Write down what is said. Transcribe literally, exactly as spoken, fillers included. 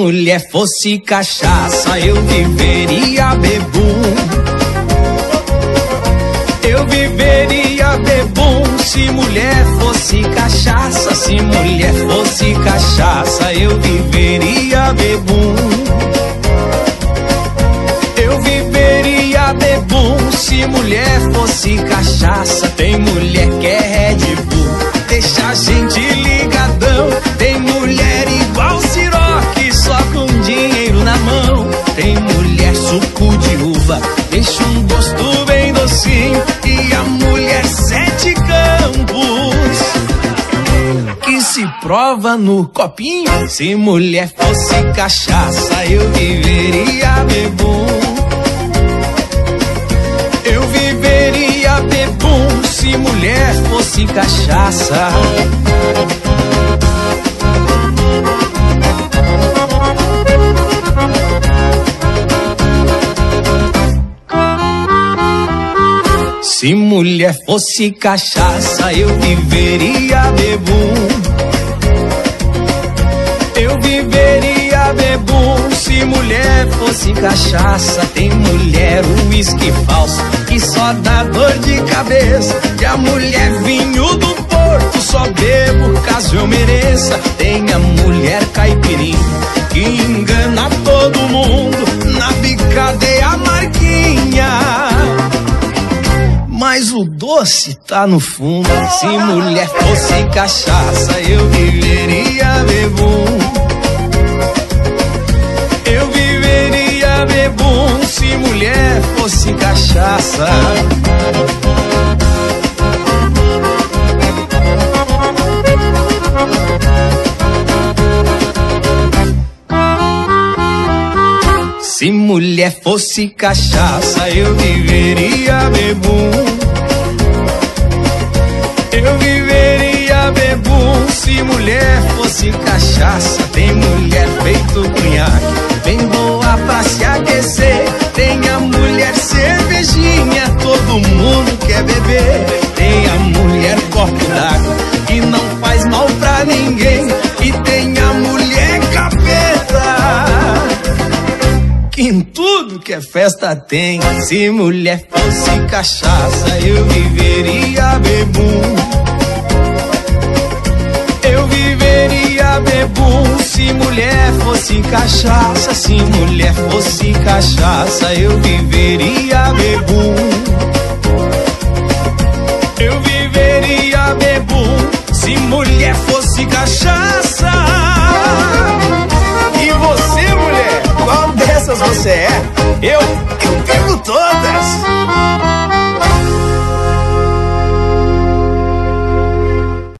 mulher fosse cachaça, eu viveria bebum. Eu viveria bebum se mulher fosse cachaça. Se mulher fosse cachaça, eu viveria bebum. Eu viveria bebum se mulher fosse cachaça. Tem mulher que é Red Bull, deixa a gente ligadão. Tem mulher igual Ciroc, só com dinheiro na mão. Tem mulher suco de uva, deixa um gosto bem docinho. E a mulher sete campos, que se prova no copinho. Se mulher fosse cachaça, eu viveria bebum. Eu viveria bebum se mulher fosse cachaça. Se mulher fosse cachaça, eu viveria bebum. Eu viveria bebum se mulher fosse cachaça. Tem mulher uísque falso que só dá dor de cabeça. E a mulher vinho do Porto, só bebo caso eu mereça. Tem a mulher caipirinha que engana todo mundo, na bicada é a marquinha, mas o doce tá no fundo. Se mulher fosse cachaça, eu viveria bebum. Eu viveria bebum se mulher fosse cachaça. Se mulher fosse cachaça, eu viveria bebum. Eu viveria bebum se mulher fosse cachaça. Tem mulher feito cunhaque, bem boa pra se aquecer. Tem a mulher cervejinha, todo mundo quer beber. Tem a mulher copo d'água, que não faz mal pra ninguém. E tem a mulher capeta, que em tudo que é festa tem. Se mulher fosse cachaça, eu viveria bebum. Eu viveria bebum se mulher fosse cachaça. Se mulher fosse cachaça, eu viveria bebum. Eu viveria bebum se mulher fosse cachaça. E você, mulher, qual dessas você é? Eu, eu pego todas.